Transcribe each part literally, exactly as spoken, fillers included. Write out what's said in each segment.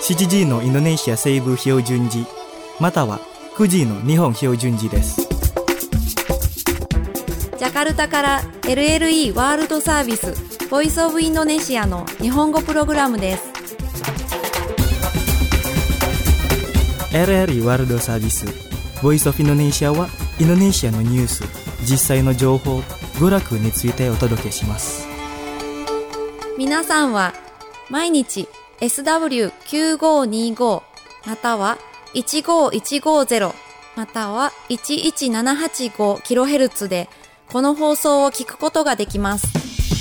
しちじのインドネシア西部標準時またはくじの日本標準時です。 ジャカルタから エルエルイー ワールドサービスボイスオブインドネシアの日本語プログラムです。 エルエルイー ワールドサービスボイスオブインドネシアはインドネシアのニュース、実際の情報、娯楽についてお届けします。 皆さんは毎日 エスダブリューきゅうごにご またはいちごいちごゼロまたはいちいちななはちごキロヘルツ でこの放送を聞くことができます。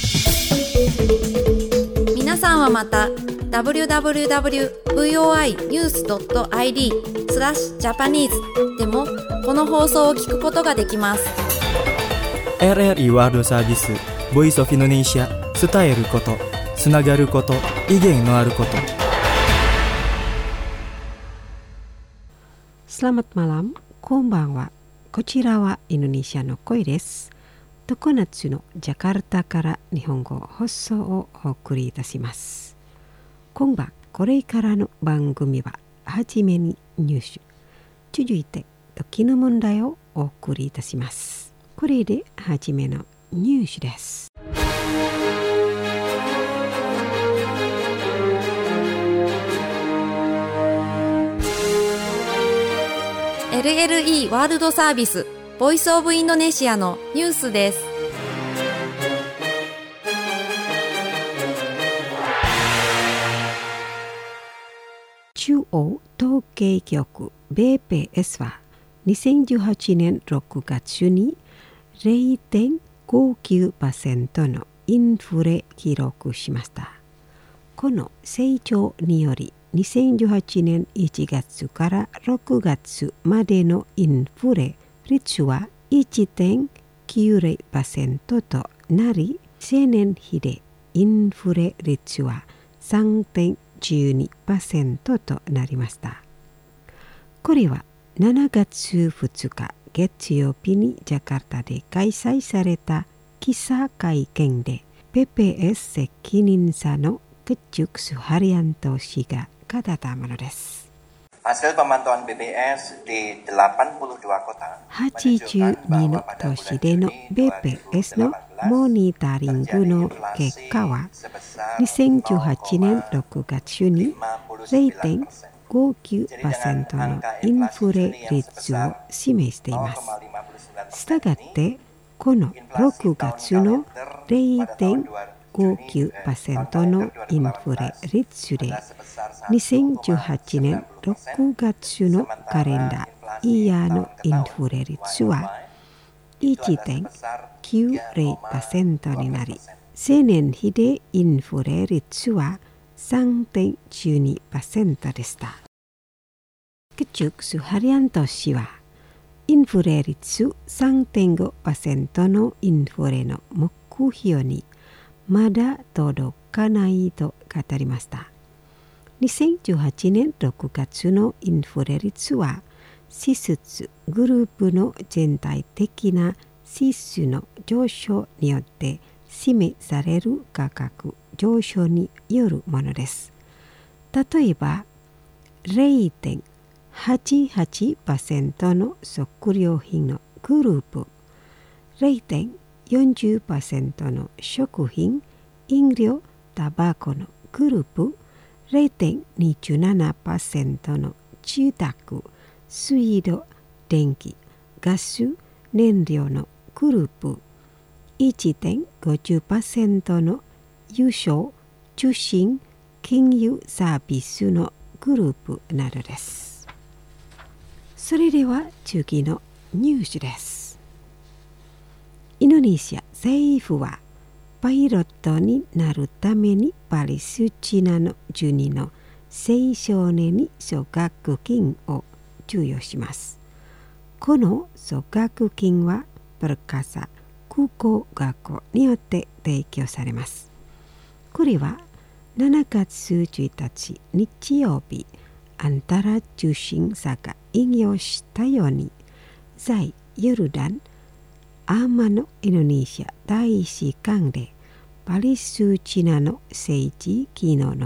皆さんはまた ダブリューダブリューダブリュードットブイオーアイニュースドットアイディー スラッシュジャパニーズでもこの放送を聞くことができます。 エルエルイー ワールドサービスボイスオブインドネシア、伝えること、つながること、意見のあること。 Selamat malam、こんばんは。こちらはインドネシアの声です。常夏のジャカルタから日本語放送をお送りいたします。今晩これからの番組ははじめにニュース、続いて時の問題をお送りいたします。これではじめのニュースです。 エルエルイー ワールドサービスボイスオブインドネシアのニュースです。 中央統計局 ビーピーエス はにせんじゅうはちねんろくがつに ゼロてんごきゅうパーセント のインフレ記録しました。この成長によりにせんじゅうはちねんいちがつからろくがつまでのインフレ率は いってんきゅうゼロパーセント となり、青年比でインフレ率は さんてんいちにパーセント となりました。これはしちがつふつか月曜日にジャカルタで開催された記者会見で ピーピーエス 責任者のKecuk Suharyanto氏が語ったものです。はちじゅうにの都市での ビーピーエス のモニタリングの結果はにせんじゅうはちねんろくがつに ゼロてんごきゅうパーセント のインフレ率を示しています。したがってこのろくがつの ゼロてんごきゅうパーセント のインフレ率でにせんじゅうはちねんろくがつのカレンダーイヤーのインフレ率は いってんきゅうゼロパーセント になり、青年比でインフレ率は さんてんいちにパーセント でした。Kecuk Suharyanto氏はインフレ率 さんてんごパーセント のインフレの目標にまだ届かないと語りました。にせんじゅうはちねんろくがつのインフレ率は支出グループの全体的な支出の上昇によって示される価格上昇によるものです。例えば ゼロてんはちはちパーセント の食料品のグループ、ゼロてんよんじゅっパーセント の食品、飲料、タバコのグループ、ゼロてんにじゅうななパーセント の住宅、水道、電気、ガス、燃料のグループ、いってんごじゅっパーセント の郵送、通信、金融サービスのグループなどです。それでは次のニュースです。インドネシア政府はパイロットになるためにパレスチナのじゅうにの青少年に奨学金を授与します。この奨学金はプルカサ空港学校によって提供されます。これはしちがつついたち日曜日、アンタラ通信社が引用したように、在ヨルダン、アーマのインドネシア大使館でパレスチナの政治機能の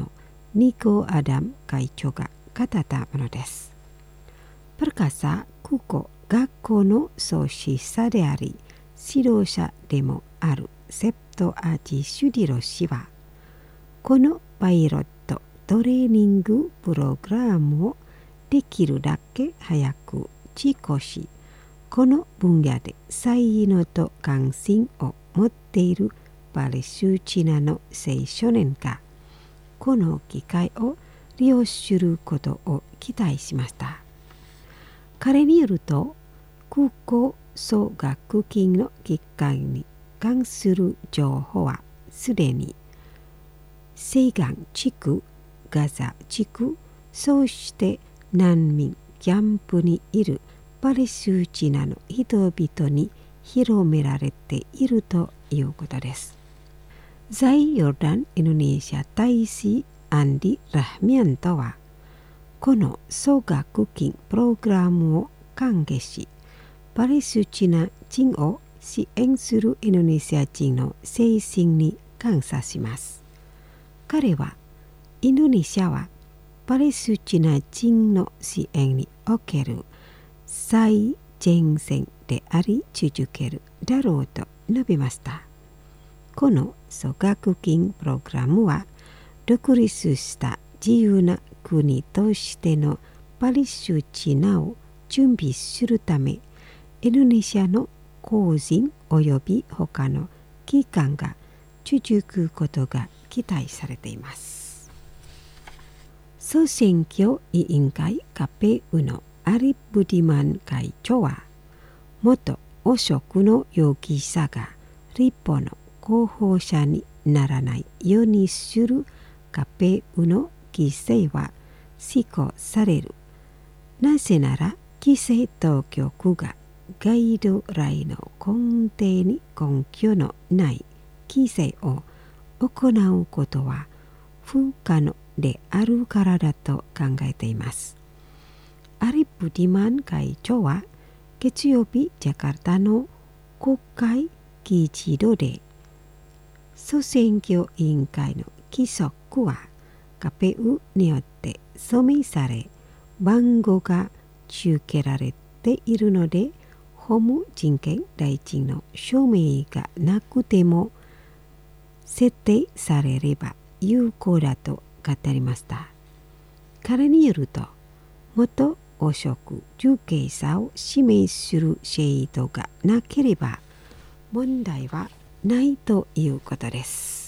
ニコ・アダム会長が語ったものです。プルカサ空港学校の創始者であり指導者でもあるセプト・アーチ・シュディロ氏は、このパイロットトレーニングプログラムをできるだけ早く実行し、この分野で才能と関心を持っているパレスチナの青少年がこの機会を利用することを期待しました。彼によると、空港総額金の機関に関する情報はすでに西岸地区、ガザ地区、そして難民キャンプにいるパレスチナの人々に広められているということです。在ヨルダン・インドネシア大使アンディ・ラハミアントは、この総額金プログラムを歓迎し、パレスチナ人を支援するインドネシア人の精神に感謝します。彼は、インドネシアはパレスチナ人の支援における最前線であり続けるだろうと述べました。この総額金プログラムは、独立した自由な国としてのパレスチナを準備するため、インドネシアの個人及び他の機関が続くことが期待されています。総選挙委員会カペウのアリ・ブディマン会長は、元汚職の容疑者が立法の候補者にならないようにするカペウの規制は施行される。なぜなら、規制当局がガイドラインの根底に根拠のない規制を行うことは不可能であるからだと考えています。アリ・ブディマン会長は月曜日ジャカルタの国会議事堂で、総選挙委員会の規則はカペウによって署名され、番号が付けられているので、法務人権大臣の署名がなくても設定されれば有効だと語りました。彼によると、元汚職受刑者を指名する制度がなければ問題はないということです。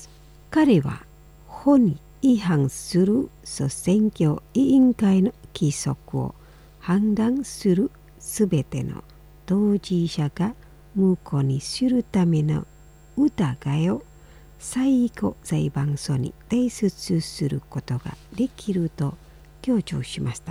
彼は法に違反する総選挙委員会の規則を判断するすべての当事者が無効にするための疑いを最高裁判所に提出することができると強調しました。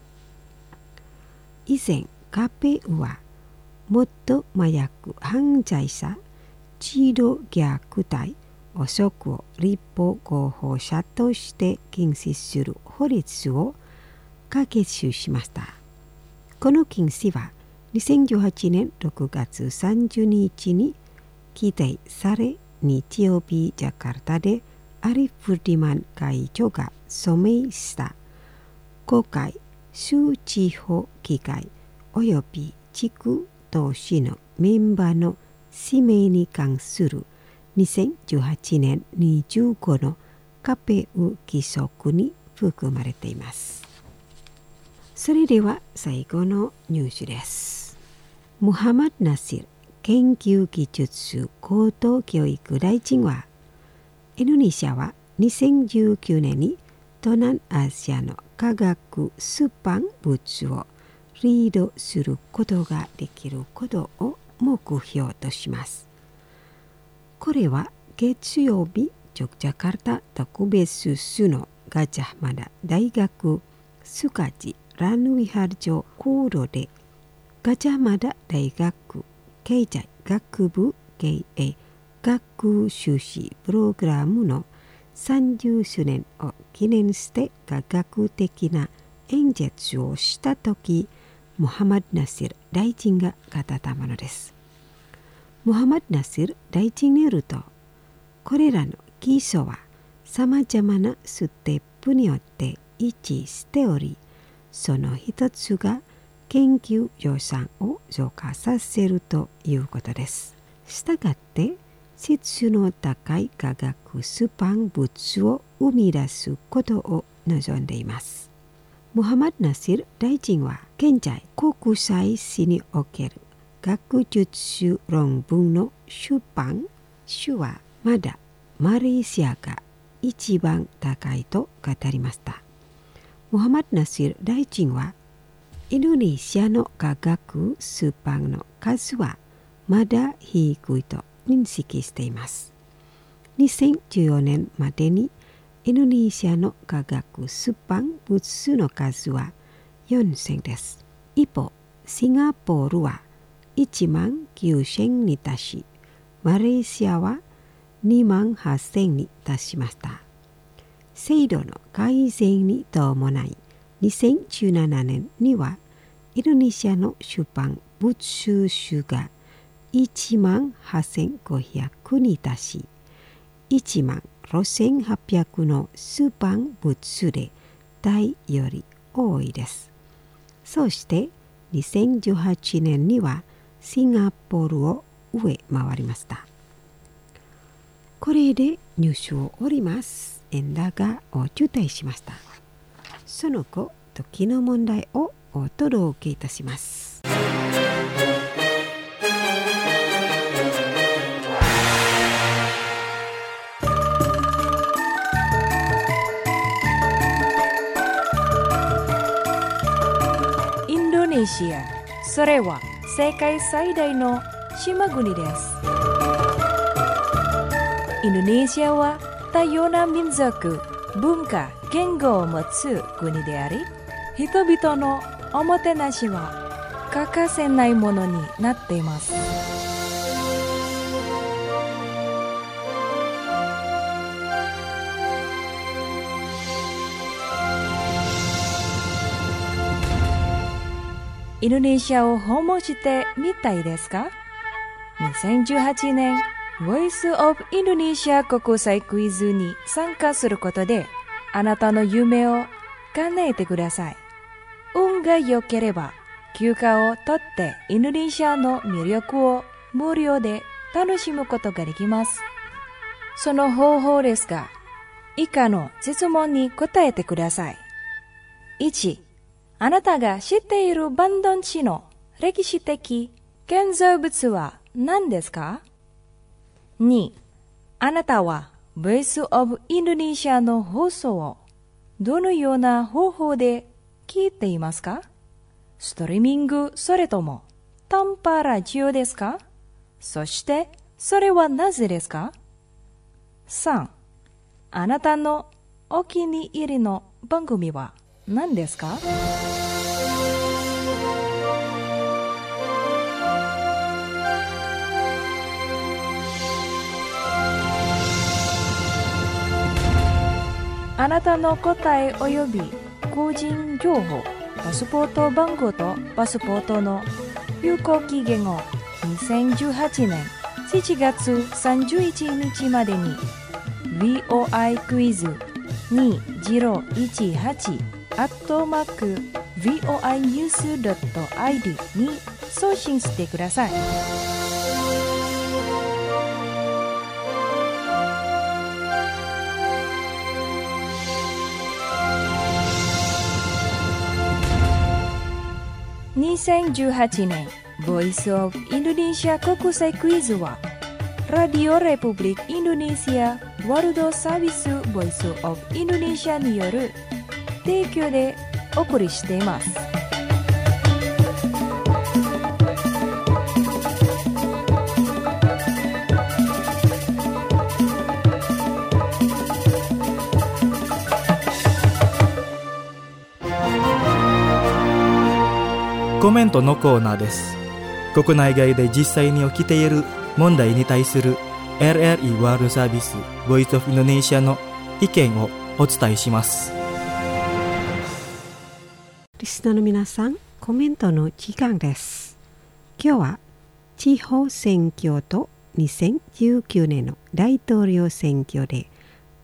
以前、カペウは元麻薬犯罪者、児童虐待、汚職を立法候補者として禁止する法律を可決しました。この禁止はにせんじゅうはちねんろくがつさんじゅうにちに規定され、日曜日ジャカルタでアリ・ブディマン会長が署名した国会州地方議会および地区同士のメンバーの指名に関するにせんじゅうはちねんにじゅうごのカペウ規則に含まれています。それでは最後のニュースです。ムハマド・ナシル研究技術高等教育大臣は、インドネシアはにせんじゅうきゅうねんに東南アジアの科学出版物をリードすることができることを目標とします。これは月曜日、ジョグジャカルタ特別市のガジャマダ大学スカジランウィハル町高度で、ガジャマダ大学経済学部経営学修士プログラムのさんじゅうしゅうねんを記念して科学的な演説をしたとき、ムハマド・ナシル大臣が語ったものです。ムハマド・ナシル大臣によると、これらの基礎はさまざまなステップによって一致しており、その一つが研究予算を増加させるということです。したがって質の高い化学スパン物を生み出すことを望んでいます。ムハマド・ナシル大臣は現在国際史における学術論文の出版数はまだマレーシアが一番高いと語りました。ムハマド・ナシル大臣はインドネシアの科学出版の数はまだ低いと認識しています。にせんじゅうよねんまでにインドネシアの科学出版物数の数はよんせんです。一方、シンガポールはいちまんきゅうせんに達し、マレーシアはにまんはっせんに達しました。制度の改善に伴い、にせんじゅうななねんにはインドネシアの出版物数数がいちまんはっせんごひゃくに達し、いちまんろくせんはっぴゃくの出版物数でタイより多いです。そしてにせんじゅうはちねんにはシンガポールを上回りました。これでニュースを終わります。エンダがお伝えしました。その後、時の問題をお届けいたします。 インドネシア、それは世界最大の島国です。インドネシアは多様な民族、文化、言語を持つ国であり、人々のおもてなしは欠かせないものになっています。インドネシアを訪問してみたいですか？ にせんじゅうはち 年Voice of Indonesia 国際クイズに参加することで、あなたの夢を叶えてください。運が良ければ、休暇を取ってインドネシアの魅力を無料で楽しむことができます。その方法ですが、以下の質問に答えてください。いち、あなたが知っているバンドン地の歴史的建造物は何ですか？に、あなたは Voice of Indonesia の放送をどのような方法で聞いていますか？ストリーミングそれとも短波ラジオですか？そしてそれはなぜですか？さん、あなたのお気に入りの番組は何ですか？あなたの答え及び個人情報、パスポート番号とパスポートの有効期限をにせんじゅうはちねんしちがつさんじゅういちにちまでに ブイオーアイ クイズにせんじゅうはち アットマーク ブイオーアイニュース ドット アイディー に送信してください。にせんじゅうはちねん Voice of Indonesia 国際クイズはラディオレプブリックインドネシアワールドサービス Voice of Indonesia による提供でお送りしています。 コメントのコーナーです。国内外で実際に起きている問題に対する エルエルイー ワールドサービス Voice of Indonesia の意見をお伝えします。 リスナーの皆さん、コメントの時間です。今日は地方選挙とにせんじゅうきゅうねんの大統領選挙で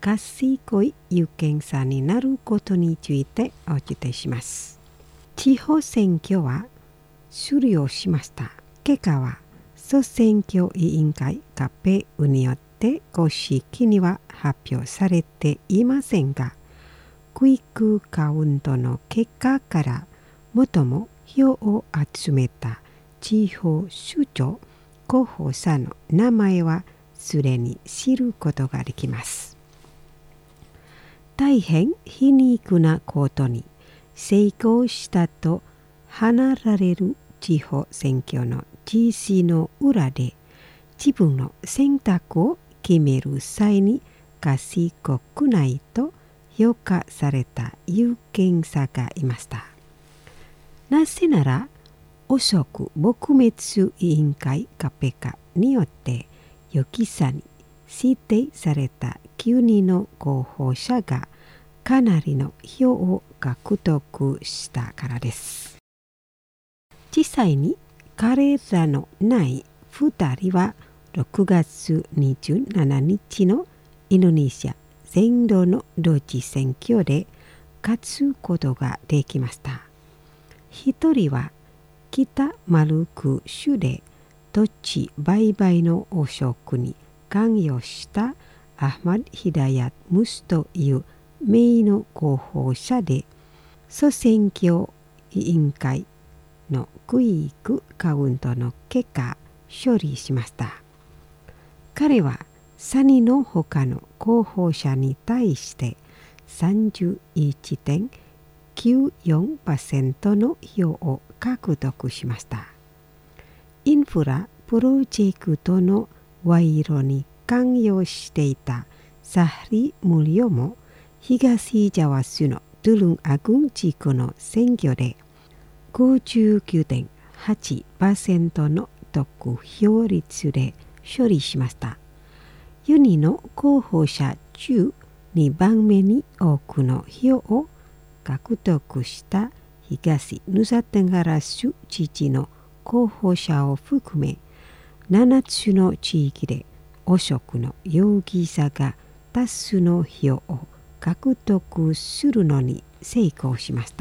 賢い有権者になることについてお伝えします。地方選挙は終了しました。結果は総選挙委員会カペウによって公式には発表されていませんが、クイックカウントの結果から最も票を集めた地方首長候補者の名前はすでに知ることができます。大変皮肉なことに、成功したと離られる地方選挙の実施の裏で、自分の選択を決める際に賢くないと評価された有権者がいました。なぜなら、汚職撲滅委員会カペカによって予期者に指定されたきゅうにんの候補者がかなりの票を獲得したからです。実際に彼らのないふたりはろくがつにじゅうしちにちのインドネシア全土の同時選挙で勝つことができました。一人は北マルク州で土地売買の汚職に関与したアフマド・ヒダヤット・ムスという名の候補者で、総選挙委員会のクイックカウントの結果処理しました。彼はさんにんの他の候補者に対して さんじゅういちてんきゅうよんパーセント の票を獲得しました。インフラプロジェクトの賄賂に関与していたサハリ・ムリオも東ジャワ州のドゥルンアグン地区の選挙で ごじゅうきゅうてんはちパーセント の得票率で勝利しました。よにんの候補者中にばんめに多くの票を獲得した東ヌサテンガラ州知事の候補者を含めななつの地域で汚職の容疑者が多数の票を獲得するのに成功しました。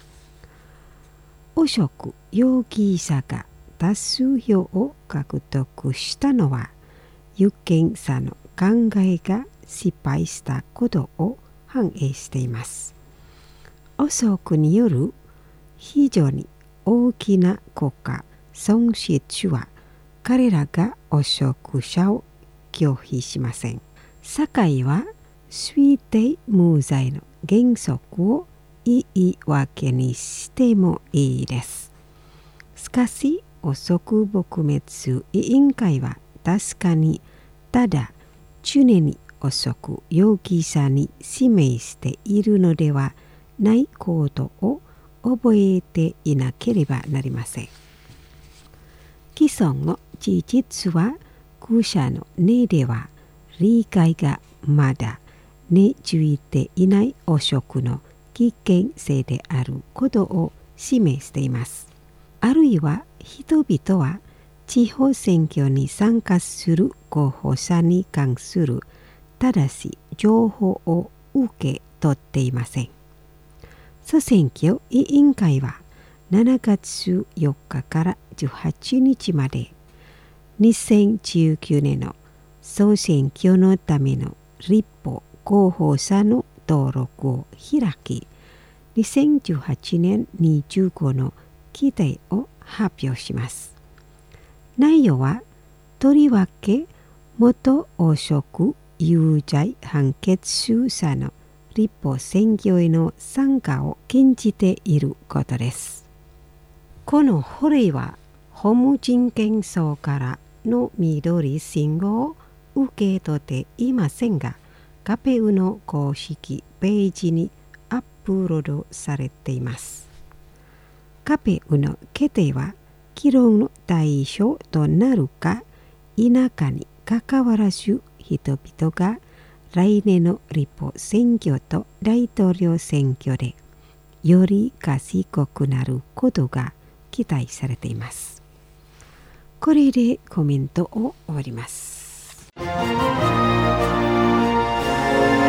汚職容疑者が多数票を獲得したのは有権者の考えが失敗したことを反映しています。汚職による非常に大きな国家損失は彼らが汚職者を拒否しません。社会は推定無罪の原則を言い訳にしてもいいです。しかし汚職撲滅委員会は確かにただ常に汚職容疑者に指名しているのではないことを覚えていなければなりません。既存の事実は後者の根では理解がまだ根付いていない汚職の危険性であることを示しています。あるいは人々は地方選挙に参加する候補者に関する正しい情報を受け取っていません。総選挙委員会はしちがつよっかからじゅうはちにちまでにせんじゅうきゅうねんの総選挙のための立法候補者の登録を開き、にせんじゅうはちねんにじゅうごの規定を発表します。内容はとりわけ元汚職有罪判決者の立法選挙への参加を禁じていることです。この法令は法務人権省からの緑信号を受け取っていませんが、カペウの公式ページにアップロードされています。カペウの決定は議論の対象となるか否かにかかわらず、人々が来年の立法選挙と大統領選挙でより賢くなることが期待されています。これでコメントを終わります。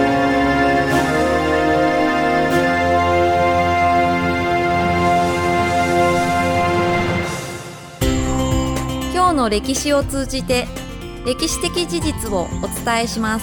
の歴史を通じて歴史的事実をお伝えします。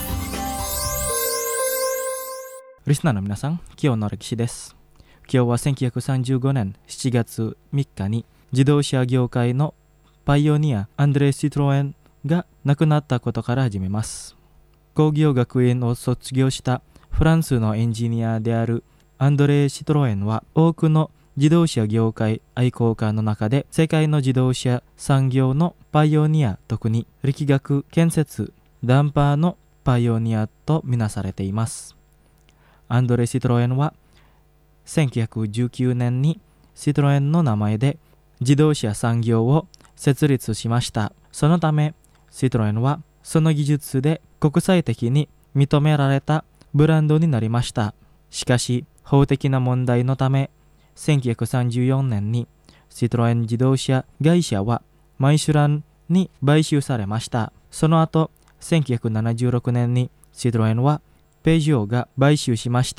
リスナーの皆さん、今日の歴史です。今日はせんきゅうひゃくさんじゅうごねんしちがつみっかに自動車業界のパイオニアアンドレ・シトロエンが亡くなったことから始めます。工業学院を卒業したフランスのエンジニアであるアンドレ・シトロエンは多くの自動車業界愛好家の中で世界の自動車産業のパイオニア、特に力学建設ダンパーのパイオニアとみなされています。アンドレ・シトロエンはせんきゅうひゃくじゅうきゅうねんにシトロエンの名前で自動車産業を設立しました。そのためシトロエンはその技術で国際的に認められたブランドになりました。しかし法的な問題のためせんきゅうひゃくさんじゅうよねんにシトロエン自動車会社はマイシュランに買収されました。その後せんきゅうひゃくななじゅうろくねんにシトロエンはペジョーが買収しました。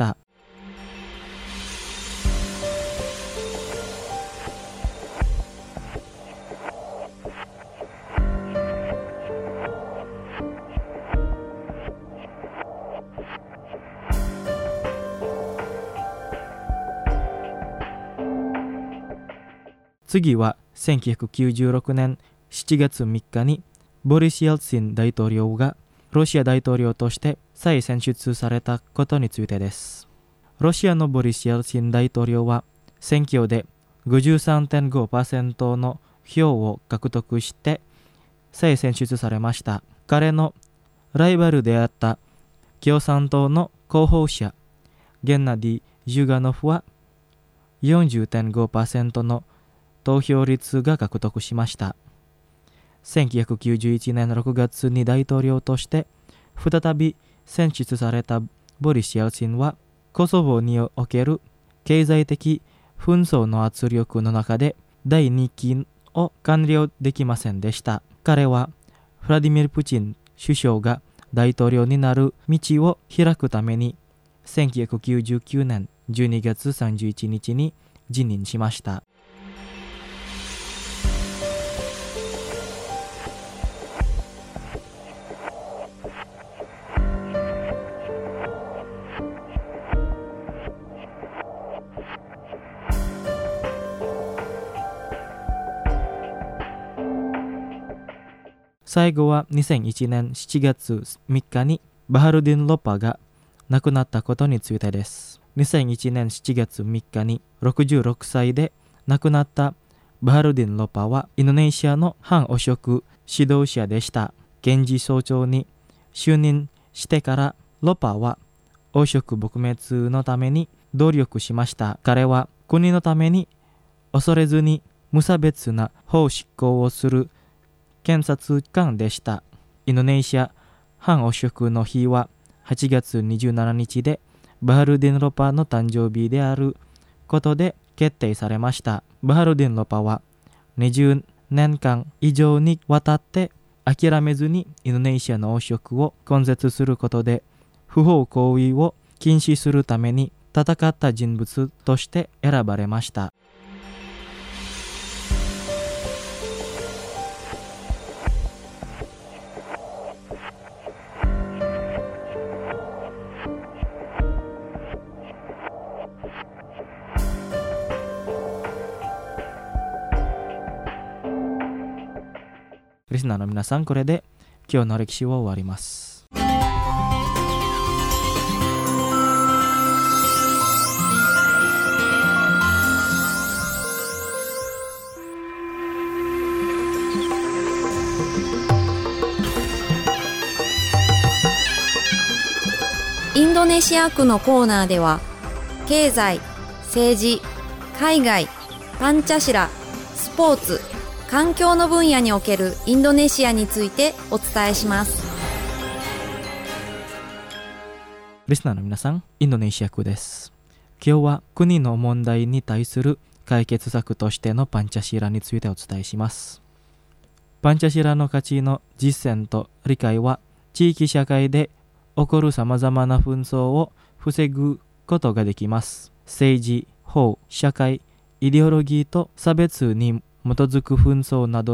次はせんきゅうひゃくきゅうじゅうろくねんしちがつみっかにボリス・エルツィン大統領がロシア大統領として再選出されたことについてです。ロシアのボリス・エルツィン大統領は選挙で ごじゅうさんてんごパーセント の票を獲得して再選出されました。彼のライバルであった共産党の候補者ゲンナディ・ジュガノフは よんじゅうてんごパーセント の投票率が獲得しました。せんきゅうひゃくきゅうじゅういちねんろくがつに大統領として再び選出されたボリス・エルツィンはコソボにおける経済的紛争の圧力の中でだいにきを完了できませんでした。彼はフラディミル・プーチン首相が大統領になる道を開くためにせんきゅうひゃくきゅうじゅうきゅうねんじゅうにがつさんじゅういちにちに辞任しました。最後はにせんいちねんしちがつみっかにバハルディン・ロパが亡くなったことについてです。にせんいちねんしちがつみっかにろくじゅうろくさいで亡くなったバハルディン・ロパはインドネシアの反汚職指導者でした。検事総長に就任してからロパは汚職撲滅のために努力しました。彼は国のために恐れずに無差別な法執行をする検察官でした。インドネシア反汚職の日ははちがつにじゅうしちにちでバハルディン・ロパの誕生日であることで決定されました。バハルディン・ロパはにじゅうねんかん以上にわたって諦めずにインドネシアの汚職を根絶することで不法行為を禁止するために戦った人物として選ばれました。リスナーの皆さん、これで今日の歴史を終わります。 インドネシア区のコーナーでは経済、政治、海外、パンチャシラ、スポーツ、環境の分野におけるインドネシアについてお伝えします。 リスナーの皆さん、インドネシア区です。今日は国の問題に対する解決策としてのパンチャシラについてお伝えします。パンチャシラの価値の実践と理解は地域社会で起こるさまざまな紛争を防ぐことができます。政治、法、社会、イデオロギーと差別に基づく紛争などの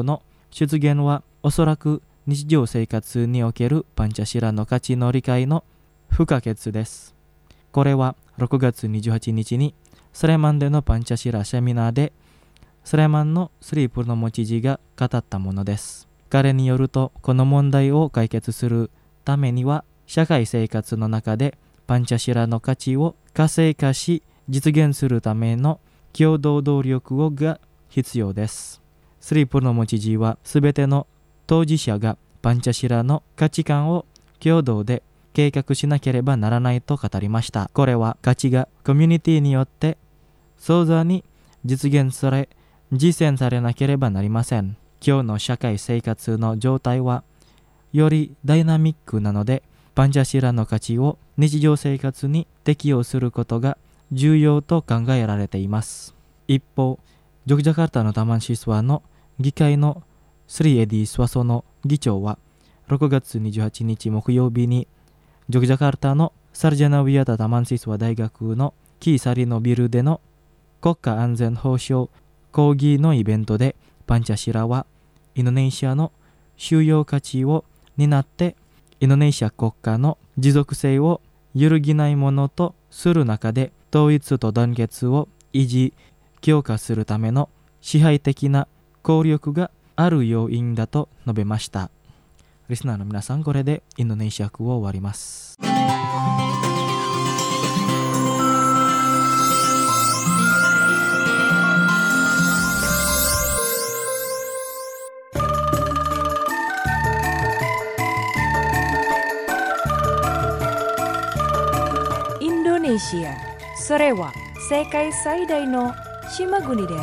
出現はおそらく日常生活におけるパンチャシラの価値の理解の不可欠です。これはろくがつにじゅうはちにちにスレマンでのパンチャシラセミナーでスレマンのスリープの持ち字が語ったものです。彼によると、この問題を解決するためには社会生活の中でパンチャシラの価値を活性化し実現するための共同努力をが必要です。スリープの持ち字はすべての当事者がパンチャシラの価値観を共同で計画しなければならないと語りました。これは価値がコミュニティによって相座に実現され実践されなければなりません。今日の社会生活の状態はよりダイナミックなので、パンチャシラの価値を日常生活に適用することが重要と考えられています。一方、ジョグジャカルタのタマンシスワの議会のスリエディ・スワソの議長はろくがつにじゅうはちにち木曜日にジョグジャカルタのサルジャナウィアタ・タマンシスワ大学のキーサリのビルでの国家安全保障講義のイベントで、パンチャシラはインドネシアの収容価値を担ってインドネシア国家の持続性を揺るぎないものとする中で、統一と団結を維持強化するための支配的な効力がある要因だと述べました。リスナーの皆さん、これでインドネシア語を終わります。 インドネシア、それは世界最大の島国です。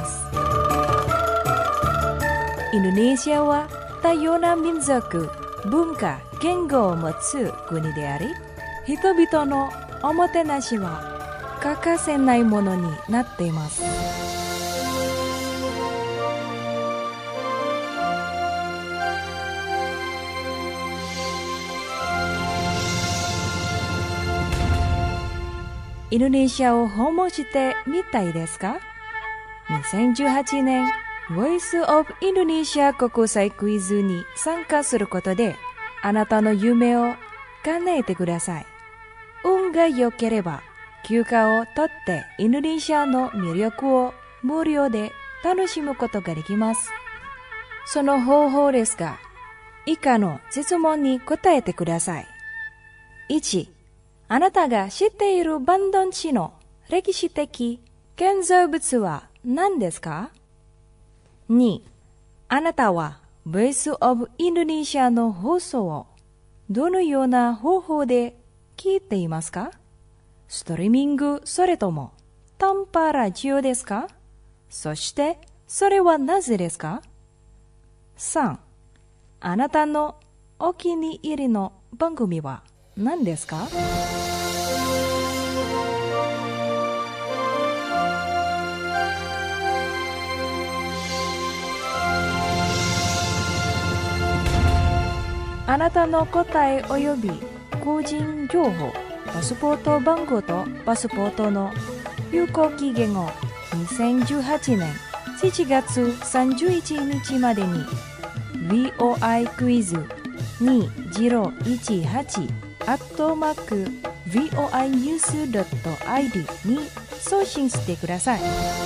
インドネシアは多様な民族、文化、言語を持つ国であり、人々のおもてなしは欠かせないものになっています。インドネシアを訪問してみたいですか？ にせんじゅうはち 年Voice of Indonesia 国際クイズに参加することで、あなたの夢を叶えてください。運が良ければ休暇を取ってインドネシアの魅力を無料で楽しむことができます。その方法ですが、以下の質問に答えてください。いち、あなたが知っているバンドン市の歴史的建造物は何ですか？ に. あなたは Voice of Indonesia の放送をどのような方法で聞いていますか？ストリーミングそれとも短波ラジオですか？そしてそれはなぜですか？ さん. あなたのお気に入りの番組は何ですか？あなたの答え及び個人情報、パスポート番号とパスポートの有効期限をにせんじゅうはちねんしちがつさんじゅういちにちまでに ブイオーアイ クイズにせんじゅうはち アットマーク ブイオーアイニュース ドット アイディー に送信してください。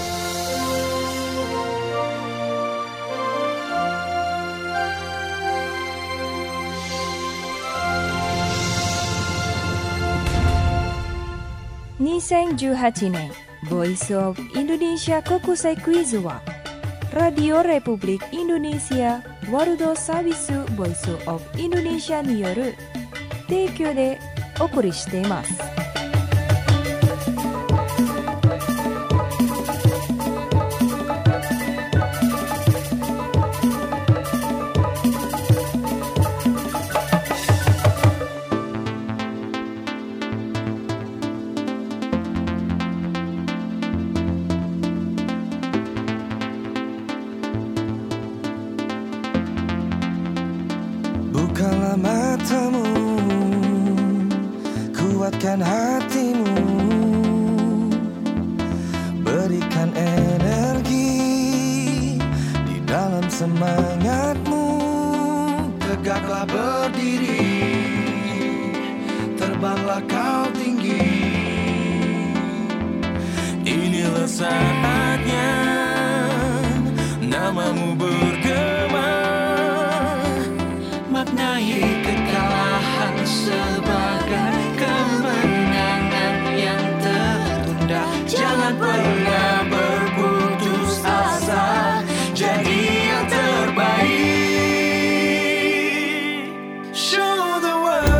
にせんじゅうはちねん Voice of Indonesia 国際クイズはラディオレプブリックインドネシアワールドサービス Voice of Indonesia による提供でお送りしています。 Bukalah matamu, kuatkan hatimu, berikan energi di dalam semangatmu. saatnya namamu bergema, maknai kekalahan sebagai kemenangan yang tertunda. Jangan pernah berputus asa, jadi yang terbaik. Show the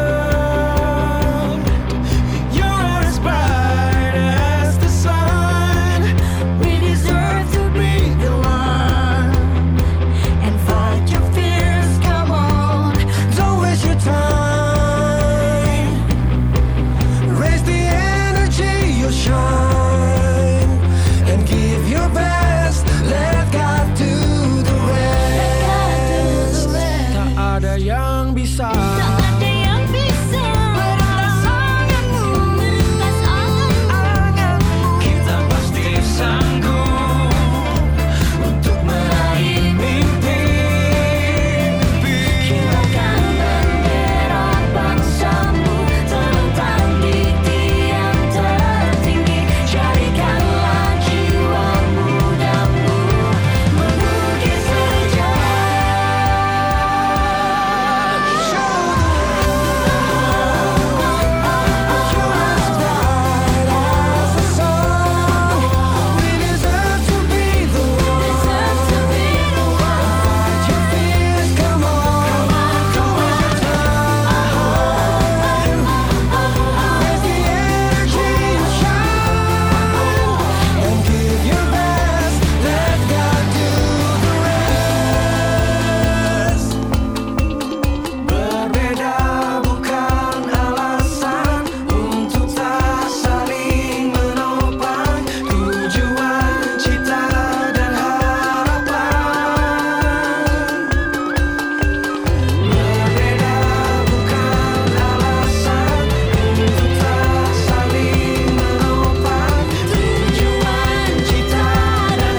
world you're as bright as the sun. We deserve to be the one, and fight your fears, come on. Don't waste your time. Raise the energy, you'll shine, and give your best. Let God do the rest. Tak ada yang bisa meretas anganmu. Kita pasti sanggup untuk meraih mimpi. Kibarkan bendera bangsamu, terbang di tiang tertinggi. Jadikanlah jiwa mudamu mengukir sejarah. Berbeda bukan alasan untuk tak saling menopang tujuan, cita dan harapan. Berbeda bukan alasan untuk tak saling menopang tujuan, cita dan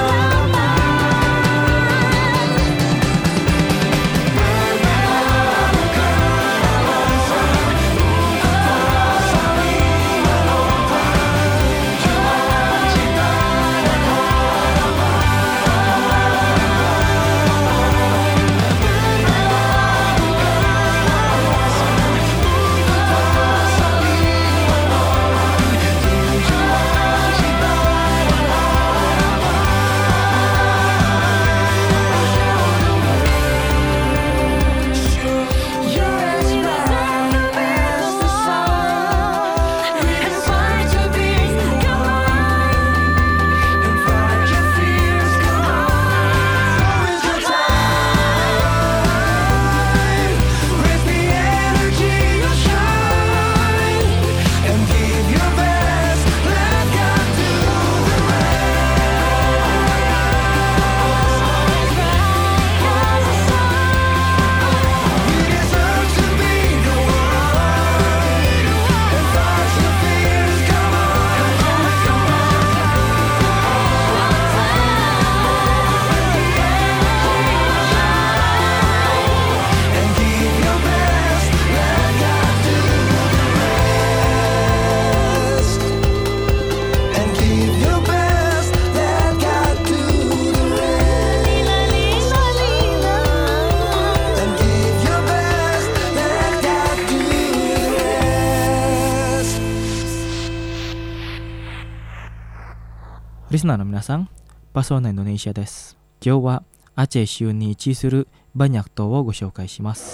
リスナーの皆さん、パソーナインドネシアです。今日はアチェ州に位置するバニャク島をご紹介します。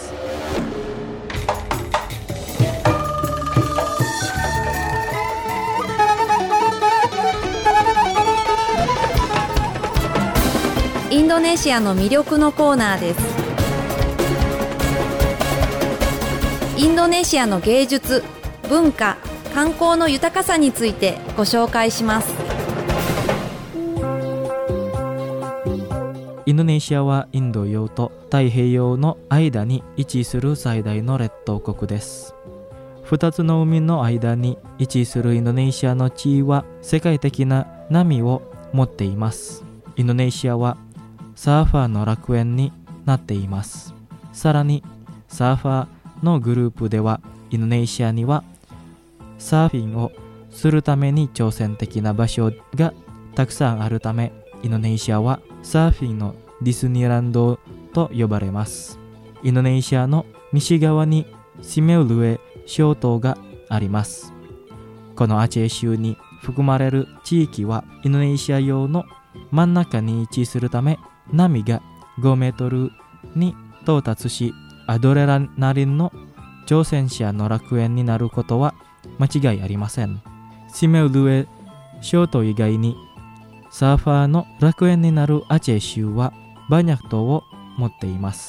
インドネシアの魅力のコーナーです。インドネシアの芸術、文化、観光の豊かさについてご紹介します。 インドネシアはインド洋と太平洋の間に位置する最大の列島国です。二つの海の間に位置するインドネシアの地位は世界的な波を持っています。インドネシアはサーファーの楽園になっています。さらにサーファーのグループではインドネシアにはサーフィンをするために挑戦的な場所がたくさんあるため、インドネシアはサーフィンのディズニーランドと呼ばれます。インドネシアの西側にシメウルエ諸島があります。このアチェ州に含まれる地域はインドネシア洋の真ん中に位置するため、波がごメートルに到達し、アドレナリンの挑戦者の楽園になることは間違いありません。シメウルエ諸島以外にサーファーの楽園になるアチェ州はバニャク島を持っています。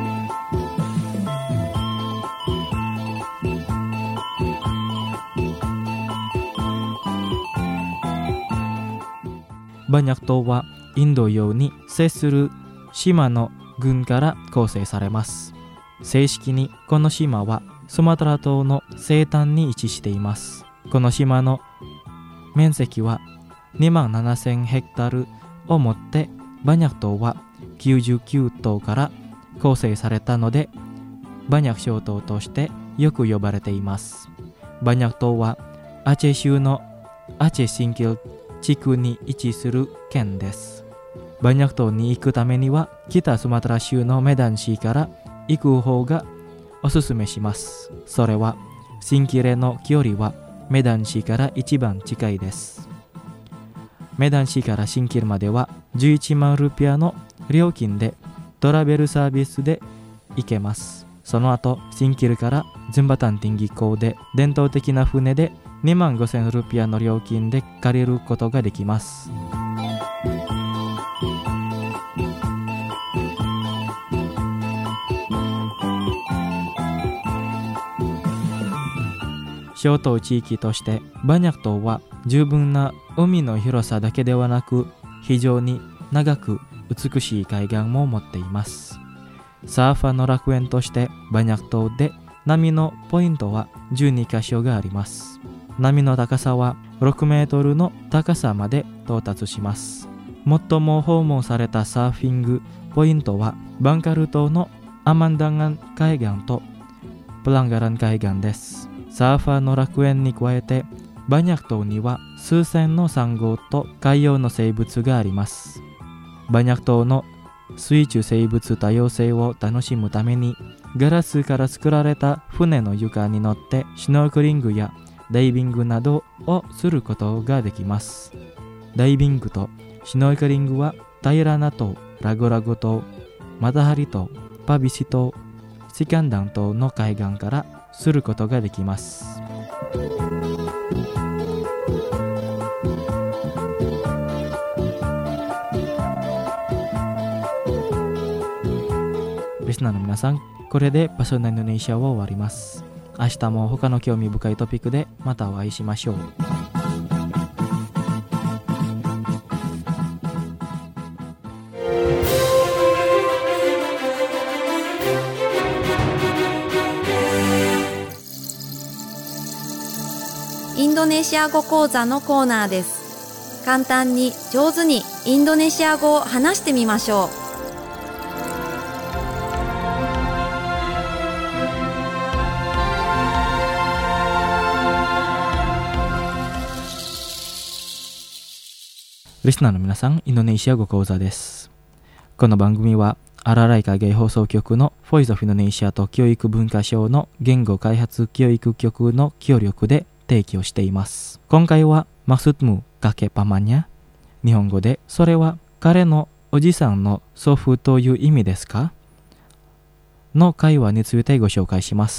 バニャク島はインド洋に接する島の群から構成されます。正式にこの島はスマトラ島の西端に位置しています。この島の面積はにまんななせんヘクタールをもって、バニャク島はきゅうじゅうきゅう島から構成されたので、バニャク諸島としてよく呼ばれています。バニャク島はアチェ州のアチェシンキル地区に位置する県です。バニャク島に行くためには北スマトラ州のメダン市から行く方がおすすめします。それはシンキレの距離はメダン市から一番近いです。メダン市からシンキルまではじゅういちまんルピアの料金でトラベルサービスで行けます。その後シンキルからズンバタンティンギ港で伝統的な船でにまんごせんルピアの料金で借りることができます。小島地域としてバニャク島は十分な海の広さだけではなく、非常に長く美しい海岸も持っています。サーファーの楽園としてバニャク島で波のポイントはじゅうにかしょがあります。波の高さはろくメートルの高さまで到達します。最も訪問されたサーフィングポイントはバンカル島のアマンダンガン海岸とプランガラン海岸です。サーファーの楽園に加えて、バニャク島には数千のサンゴと海洋の生物があります。バニャク島の水中生物多様性を楽しむために、ガラスから作られた船の床に乗ってシュノーケリングやダイビングなどをすることができます。ダイビングとシュノーケリングはタイラナ島、ラゴラゴ島、マタハリ島、パビシ島、シキャンダン島の海岸からすることができます。リスナーの皆さん、これでパソナインドネシアは終わります。明日も他の興味深いトピックでまたお会いしましょう。 インドネシア語講座のコーナーです。簡単に上手にインドネシア語を話してみましょう。 リスナーの皆さん、インドネシア語講座です。この番組はアラライ海外放送局のボイスオフインドネシアと教育文化省の言語開発教育局の協力で提供しています。今回はMaksudmu kakek pamannya、日本語でそれは彼のおじさんの祖父という意味ですかの会話についてご紹介します。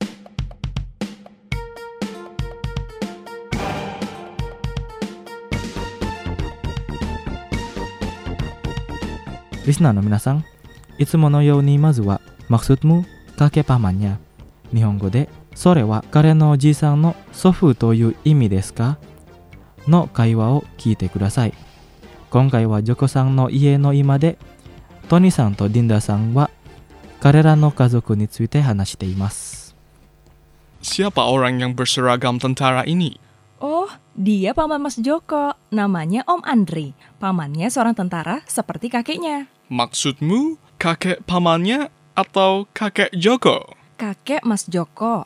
リスナーの皆さん、いつものようにまずはMaksudmu kakek pamannya、日本語でそれは彼のおじさんの祖父という意味ですかの会話を聞いてください。今回はジョコさんの家の居間でトニさんとディンダさんは彼らの家族について話しています。 Siapa orang yang berseragam tentara ini? Oh, dia paman Mas Joko. Namanya Om Andri. Pamannya seorang tentara seperti kakeknya. Maksudmu kakek pamannya atau kakek Joko? Kakek Mas Joko.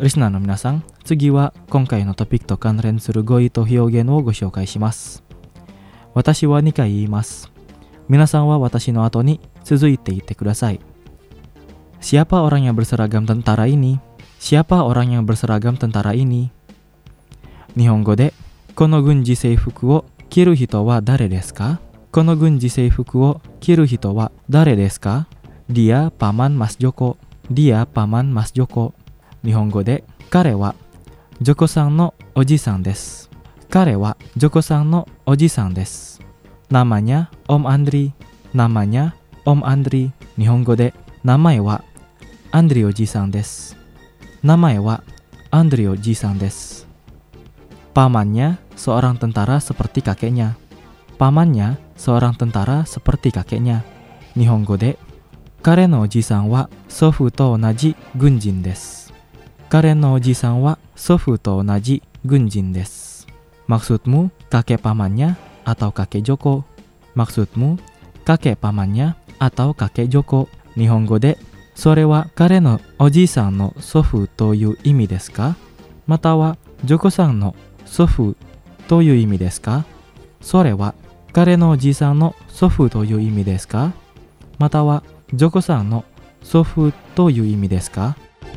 リスナーの皆さん、次は今回のトピックと関連する語彙と表現をご紹介します。私はにかい言います。皆さんは私の後に続いて言ってください。Siapa orang yang berseragam tentara ini? Siapa orang yang berseragam tentara ini? 日本語で、この軍事制服を着る人は誰ですか？この軍事制服を着る人は誰ですか？ Dia paman Mas Joko. Dia paman Mas Joko. 日本語で、彼はジョコさんのおじさんです。彼はジョコさんのおじさんです。Namanya Om Andri. Namanya Om Andri. 日本語で、名前はアンドリおじさんです。名前はアンドリおじさんです。Pamannya seorang tentara seperti kakeknya. Pamannya seorang tentara seperti kakeknya. 日本語で、彼のおじさんは祖父と同じ軍人です。彼のおじさんは祖父と同じ軍人です。Maksudmu kakek pamannya atau kakek Joko? Maksudmu kakek pamannya atau kakek Joko? 日本語で、それは彼のおじいさんの祖父という意味ですか？またはジョコさんの祖父という意味ですか？それは彼のおじいさんの祖父という意味ですか？またはジョコさんの祖父という意味ですか？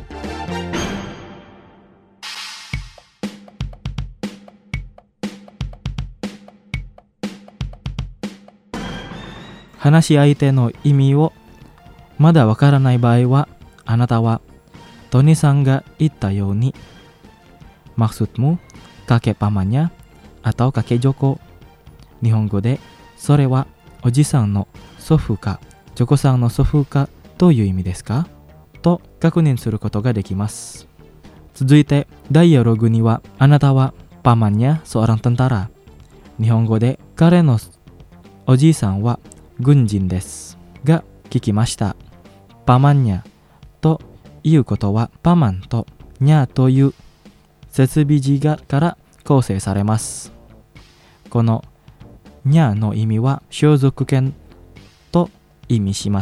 話し相手の意味をまだわからない場合は、あなたはトニさんが言ったように、Maksudmu kakek pamannya atau kakek Joko? 日本語で、それはおじさんの祖父かジョコさんの祖父かという意味ですか？と確認することができます。続いて、ダイアログには、あなたはpamannya seorang tentara。日本語で、彼のおじいさんは軍人ですが聞きました。pamannyaということは、パマンとニャという設備字がから構成されます。このニャの意味は所属権と意味します。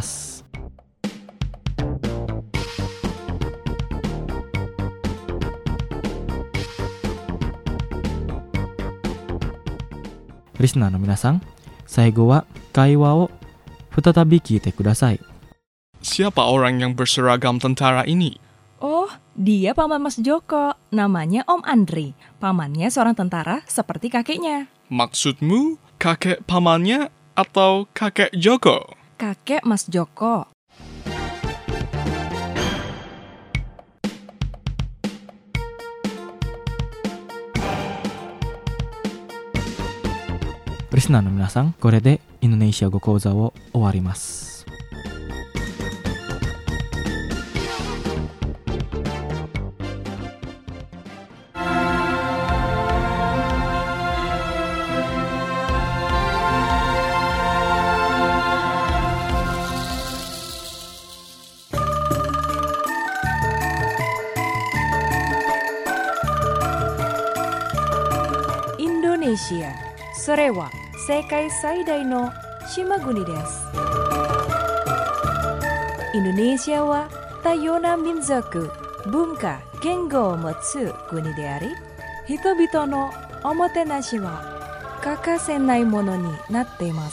リスナーの皆さん、最後は会話を再び聞いてください。 Siapa orang yang berseragam tentara ini? Oh, dia paman Mas Joko. Namanya Om Andri. Pamannya seorang tentara seperti kakeknya. Maksudmu kakek pamannya atau kakek Joko? Kakek Mas Joko. Listenerの皆さん、これでインドネシア語講座を終わります。 インドネシア、それは世界最大の島国です。インドネシアは多様な民族、文化、言語を持つ国であり、人々のおもてなしは欠かせないものになっています。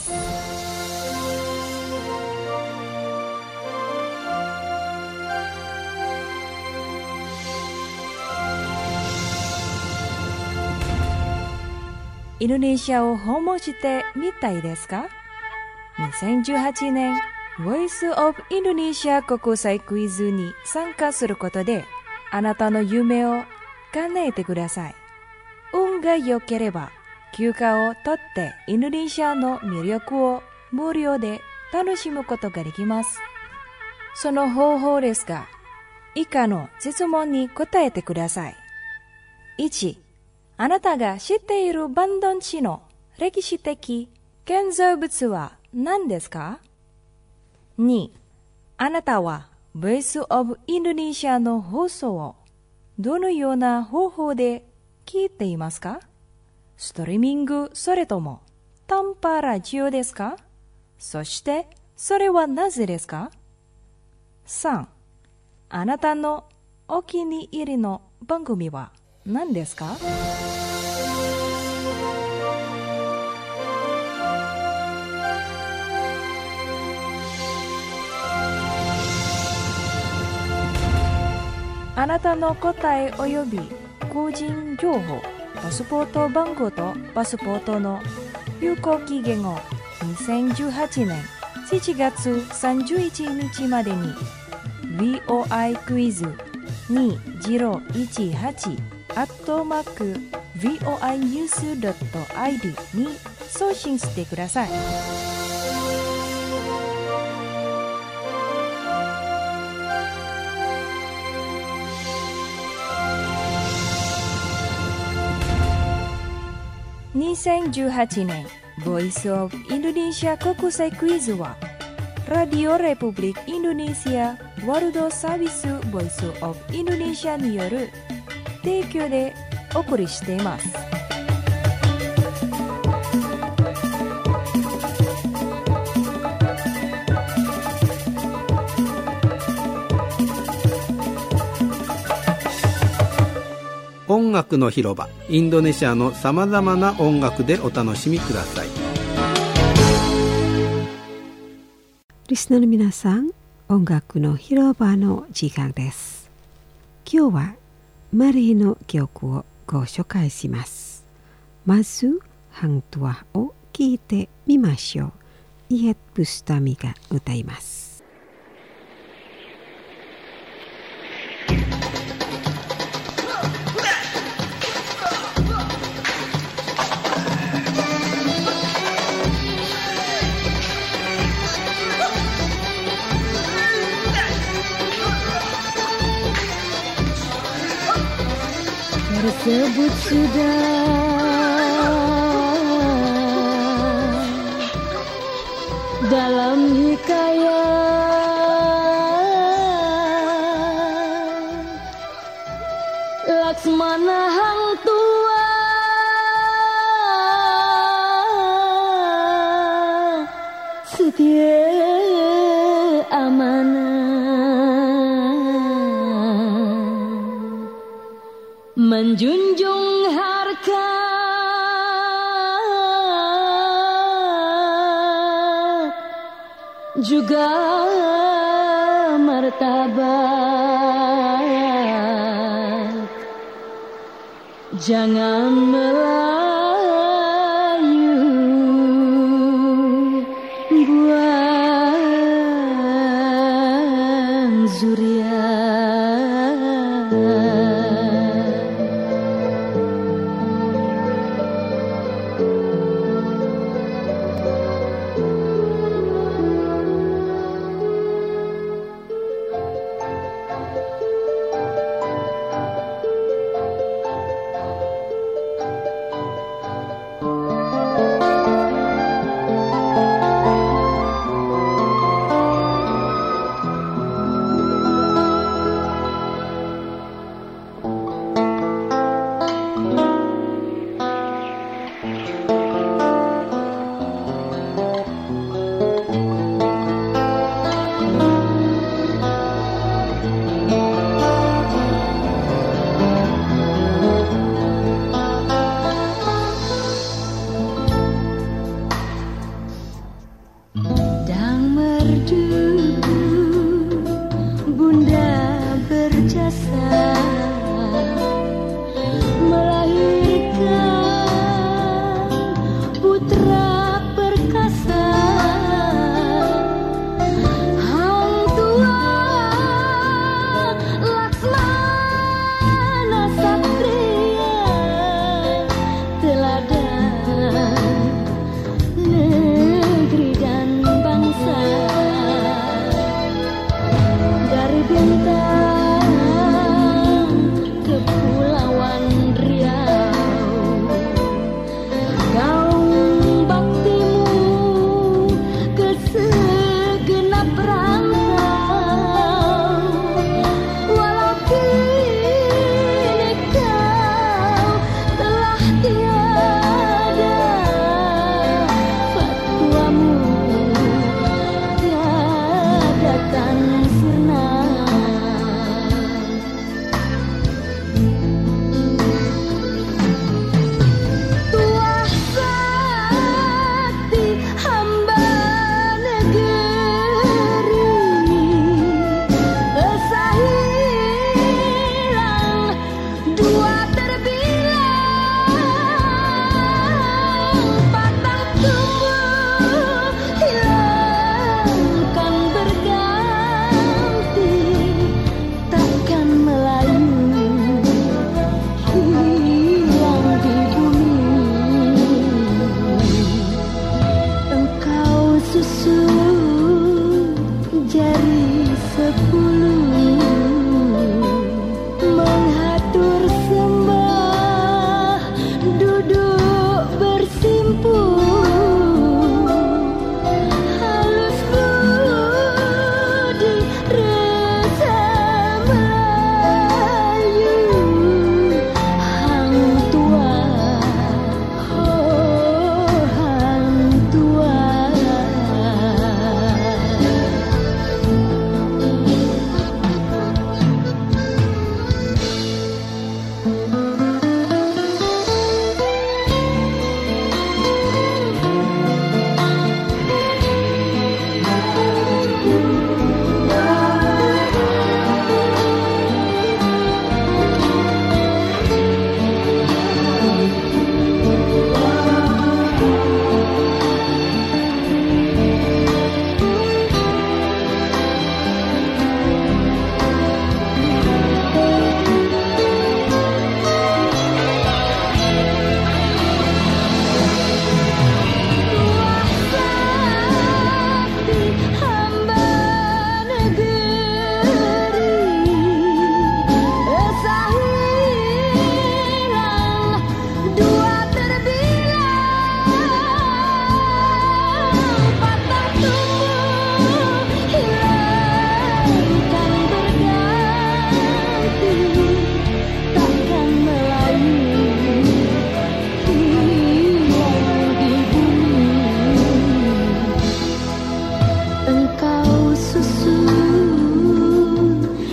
インドネシアを訪問してみたいですか？ にせんじゅうはち 年 Voice of Indonesia 国際クイズに参加することで、あなたの夢を叶えてください。運が良ければ休暇を取ってインドネシアの魅力を無料で楽しむことができます。その方法ですが、以下の質問に答えてください。いち、あなたが知っているバンドン地の歴史的建造物は何ですか？ に. あなたは Voice of Indonesia の放送をどのような方法で聞いていますか？ストリーミングそれとも短波ラジオですか？そしてそれはなぜですか？ さん. あなたのお気に入りの番組は何ですか？あなたの答え及び個人情報、パスポート番号とパスポートの有効期限をにせんじゅうはちねんしちがつさんじゅういちにちまでに ブイオーアイ クイズにせんじゅうはち アットマーク ブイオーアイニュース ドット アイディー に送信してください。にせんじゅうはちねんボイスオブインドネシア国際クイズはラディオレプブリックインドネシアワールドサービスボイスオブインドネシアによる提供でお送りしています。 音楽の広場、インドネシアのさまざまな音楽でお楽しみください。 リスナーの皆さん、音楽の広場の時間です。今日はマリーの曲をご紹介します。まず、ハントワを聴いてみましょう。イエップスタミが歌います。 Tersebut sudah dalam hikayat Laksmana hang tua setia amanah menjunjung harkat juga martabat, jangan melayu buang zuriat.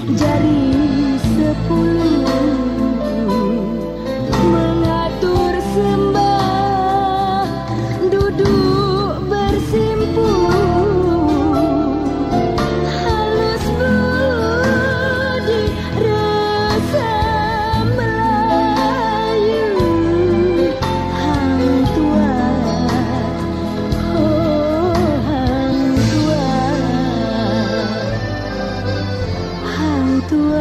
jari sepuluh mengatur sembah duduk bersimpu halus budi rasa Melayu hang tua oh hang tua hang tua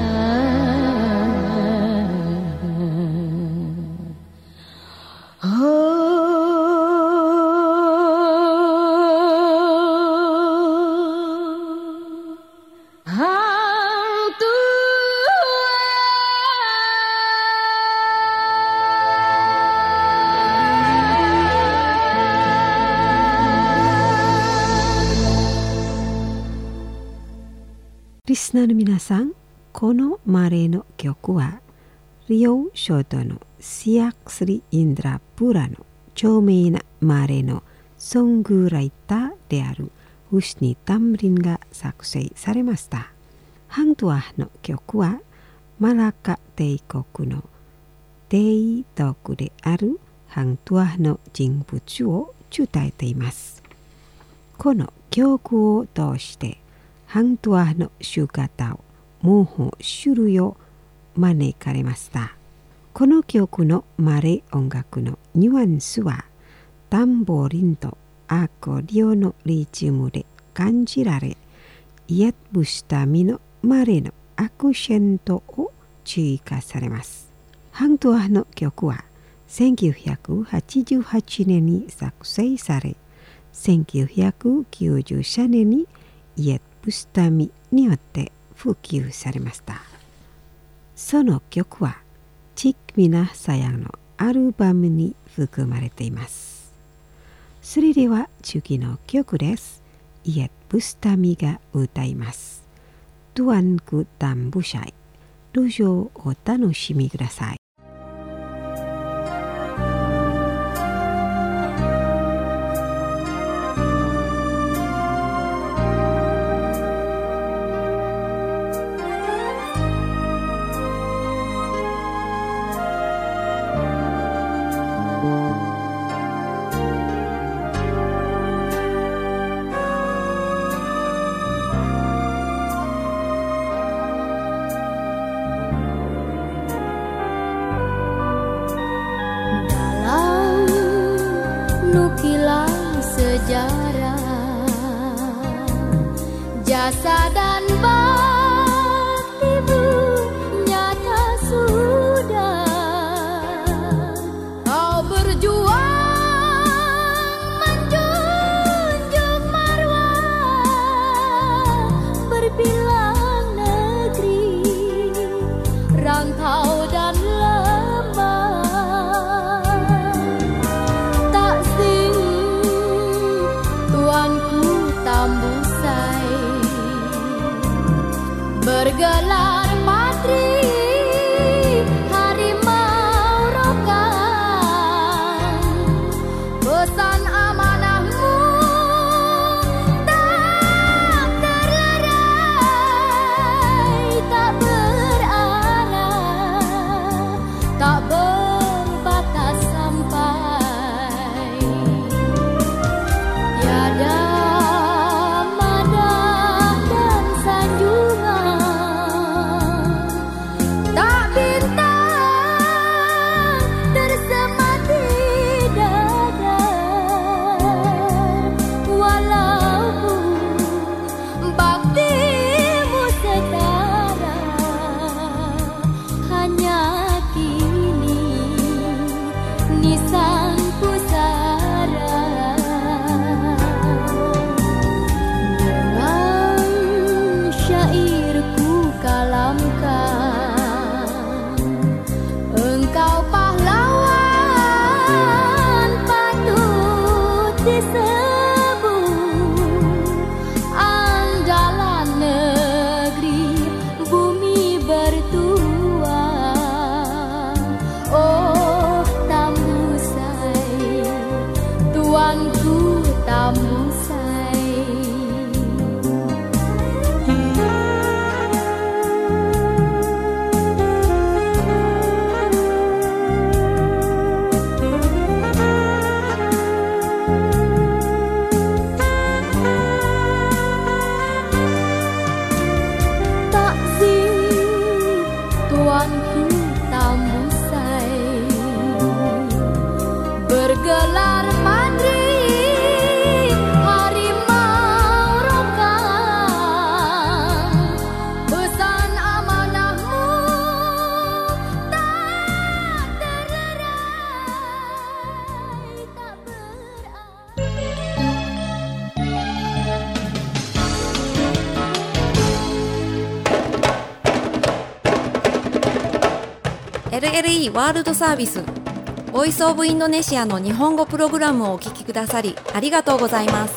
リスナーの皆さん、このマレーの曲はリオ諸島のシアクスリ・インドラプラの著名なマレーのソングライターであるウシニ・タムリンが作成されました。ハントゥアの曲はマラカ帝国の帝徳であるハントゥアの人物を伝えています。この曲を通してハントゥアの姿を模倣種類を招かれました。この曲のマレー音楽のニュアンスはタンボリンとアコーディオのリズムで感じられ、イエッブスタミのマレーのアクシェントを追加されます。ハントゥアの曲はせんきゅうひゃくはちじゅうはちねんに作成され、せんきゅうひゃくきゅうじゅうさんねんにイエッブスタミによって普及されました。その曲はチックミナサヤンのアルバムに含まれています。それでは次の曲です。イエッブスタミが歌います。Tuanku Tambusai。どうぞお楽しみください。 Nukilan sejarah jasa dan baktimu nyata sudah. Kau berjuang menjunjung marwah berbilang negeri, rantau dan Tambusai bergelar patri harimau rokan, pesan amanahmu tak terlerai, tak berarah, tak berbatas sampai tiada エルエルイー ワールドサービスボイスオブインドネシアの日本語プログラムをお聞きくださりありがとうございます。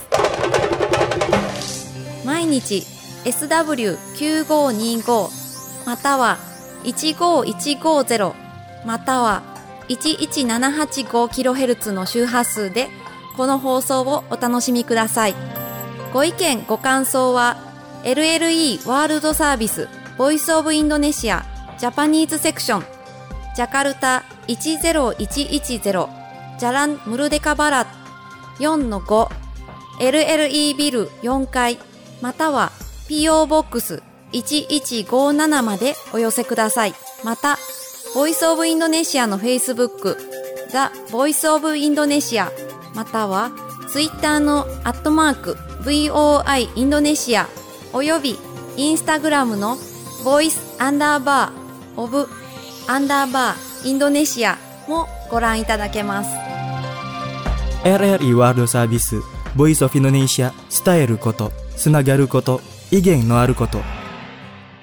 毎日 エスダブリューきゅうごにご またはいちごいちごゼロまたはいちいちななはちごキロヘルツ の周波数でこの放送をお楽しみください。ご意見ご感想は エルエルイー ワールドサービスボイスオブインドネシアジャパニーズセクションジャカルタいちゼロいちいちゼロジャランムルデカバラ よんのご エルエルイー ビルよんかいまたは ピーオー ボックスいちいちごななまでお寄せください。またボイスオブインドネシアのフェイスブックザ・ボイスオブインドネシアまたはツイッターのアットマーク ブイオーアイ インドネシアおよびインスタグラムのボイスアンダーバーオブアンダーバーインドネシアもご覧いただけます。 エルエルイー ワールドサービスボイスオブインドネシア伝えることつながること威厳のあること